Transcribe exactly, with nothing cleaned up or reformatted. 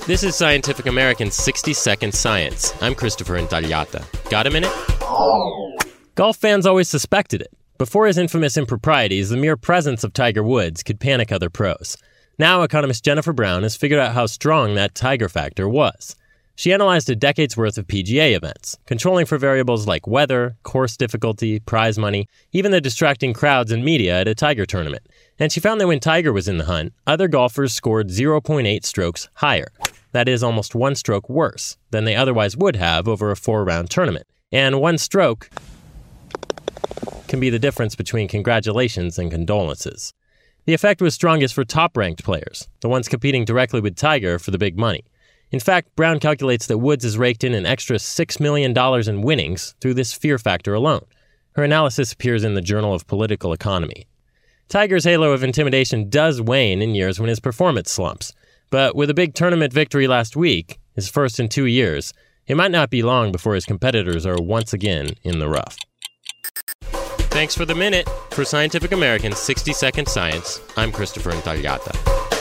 This is Scientific American's sixty second Science. I'm Christopher Intagliata. Got a minute? Golf fans always suspected it. Before his infamous improprieties, the mere presence of Tiger Woods could panic other pros. Now, economist Jennifer Brown has figured out how strong that Tiger factor was. She analyzed a decade's worth of P G A events, controlling for variables like weather, course difficulty, prize money, even the distracting crowds and media at a Tiger tournament. And she found that when Tiger was in the hunt, other golfers scored zero point eight strokes higher. That is almost one stroke worse than they otherwise would have over a four-round tournament. And one stroke can be the difference between congratulations and condolences. The effect was strongest for top-ranked players, the ones competing directly with Tiger for the big money. In fact, Brown calculates that Woods has raked in an extra six million dollars in winnings through this fear factor alone. Her analysis appears in the Journal of Political Economy. Tiger's halo of intimidation does wane in years when his performance slumps. But with a big tournament victory last week, his first in two years, it might not be long before his competitors are once again in the rough. Thanks for the minute. For Scientific American's sixty second Science, I'm Christopher Intagliata.